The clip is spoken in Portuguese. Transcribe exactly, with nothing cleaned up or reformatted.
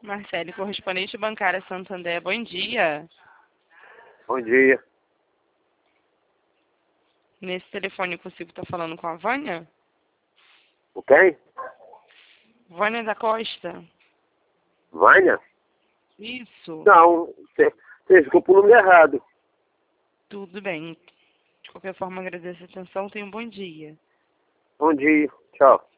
Marcele, correspondente bancária Santander, bom dia. Bom dia. Nesse telefone eu consigo estar falando com a Vânia? O quem? Vânia da Costa? Vânia? Isso. Não, você ficou pro número errado. Tudo bem. De qualquer forma, agradeço a atenção. Tenha um bom dia. Bom dia. Tchau.